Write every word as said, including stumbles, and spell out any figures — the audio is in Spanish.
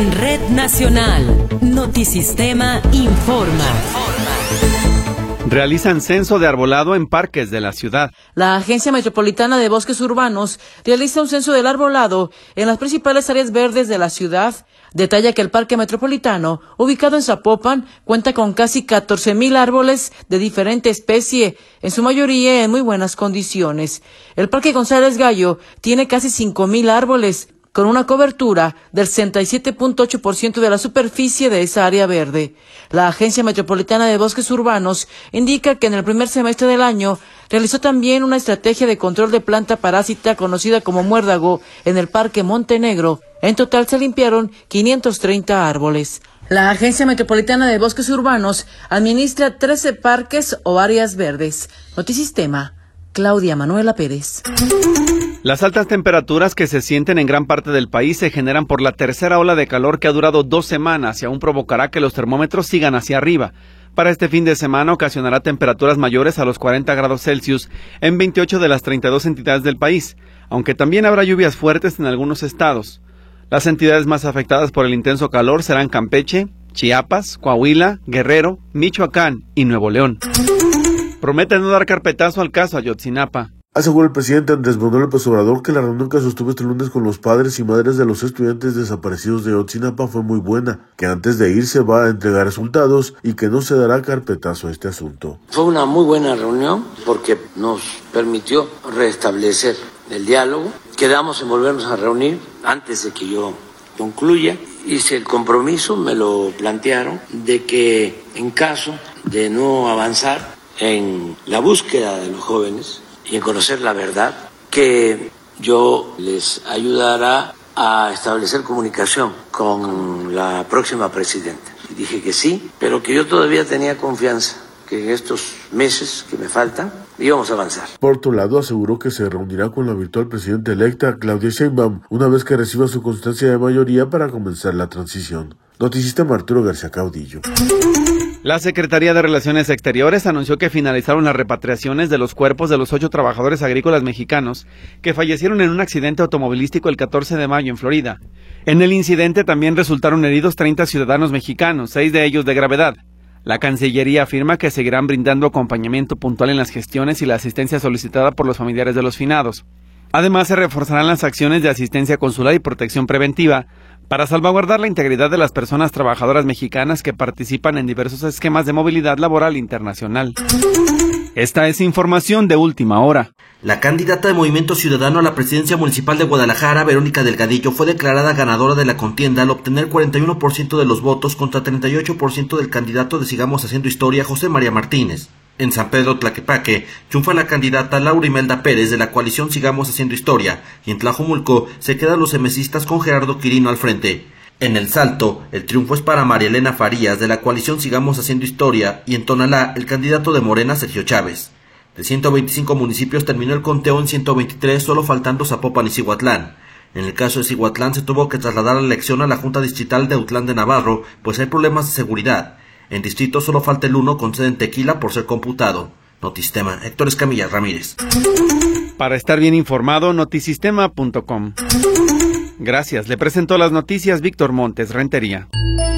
En Red Nacional, Notisistema informa. Realizan censo de arbolado en parques de la ciudad. La Agencia Metropolitana de Bosques Urbanos realiza un censo del arbolado en las principales áreas verdes de la ciudad. Detalla que el Parque Metropolitano, ubicado en Zapopan, cuenta con casi catorce mil árboles de diferente especie, en su mayoría en muy buenas condiciones. El Parque González Gallo tiene casi cinco mil árboles, con una cobertura del sesenta y siete punto ocho por ciento de la superficie de esa área verde. La Agencia Metropolitana de Bosques Urbanos indica que en el primer semestre del año realizó también una estrategia de control de planta parásita conocida como muérdago en el Parque Montenegro. En total se limpiaron quinientos treinta árboles. La Agencia Metropolitana de Bosques Urbanos administra trece parques o áreas verdes. Notisistema, Claudia Manuela Pérez. Las altas temperaturas que se sienten en gran parte del país se generan por la tercera ola de calor que ha durado dos semanas y aún provocará que los termómetros sigan hacia arriba. Para este fin de semana ocasionará temperaturas mayores a los cuarenta grados Celsius en veintiocho de las treinta y dos entidades del país, aunque también habrá lluvias fuertes en algunos estados. Las entidades más afectadas por el intenso calor serán Campeche, Chiapas, Coahuila, Guerrero, Michoacán y Nuevo León. Promete no dar carpetazo al caso Ayotzinapa. Aseguró el presidente Andrés Manuel López Obrador que la reunión que sostuvo este lunes con los padres y madres de los estudiantes desaparecidos de Ayotzinapa fue muy buena, que antes de irse va a entregar resultados y que no se dará carpetazo a este asunto. Fue una muy buena reunión porque nos permitió restablecer el diálogo. Quedamos en volvernos a reunir antes de que yo concluya. Hice el compromiso, me lo plantearon, de que en caso de no avanzar en la búsqueda de los jóvenes y en conocer la verdad, que yo les ayudará a establecer comunicación con la próxima presidenta. Y dije que sí, pero que yo todavía tenía confianza que en estos meses que me faltan íbamos a avanzar. Por otro lado, aseguró que se reunirá con la virtual presidenta electa, Claudia Sheinbaum, una vez que reciba su constancia de mayoría para comenzar la transición. Notisistema, Arturo García Caudillo. La Secretaría de Relaciones Exteriores anunció que finalizaron las repatriaciones de los cuerpos de los ocho trabajadores agrícolas mexicanos que fallecieron en un accidente automovilístico el catorce de mayo en Florida. En el incidente también resultaron heridos treinta ciudadanos mexicanos, seis de ellos de gravedad. La Cancillería afirma que seguirán brindando acompañamiento puntual en las gestiones y la asistencia solicitada por los familiares de los finados. Además, se reforzarán las acciones de asistencia consular y protección preventiva para salvaguardar la integridad de las personas trabajadoras mexicanas que participan en diversos esquemas de movilidad laboral internacional. Esta es información de última hora. La candidata de Movimiento Ciudadano a la presidencia municipal de Guadalajara, Verónica Delgadillo, fue declarada ganadora de la contienda al obtener cuarenta y uno por ciento de los votos contra treinta y ocho por ciento del candidato de Sigamos Haciendo Historia, José María Martínez. En San Pedro Tlaquepaque, triunfa la candidata Laura Imelda Pérez de la coalición Sigamos Haciendo Historia, y en Tlajomulco se quedan los emesistas con Gerardo Quirino al frente. En El Salto, el triunfo es para María Elena Farías de la coalición Sigamos Haciendo Historia, y en Tonalá, el candidato de Morena, Sergio Chávez. De ciento veinticinco municipios terminó el conteo en ciento veintitrés, solo faltando Zapopan y Cihuatlán. En el caso de Cihuatlán se tuvo que trasladar la elección a la Junta Distrital de Autlán de Navarro, pues hay problemas de seguridad. En distrito solo falta el uno con sede en Tequila por ser computado. Notisistema, Héctor Escamilla Ramírez. Para estar bien informado, notisistema punto com. Gracias, le presentó las noticias Víctor Montes Rentería.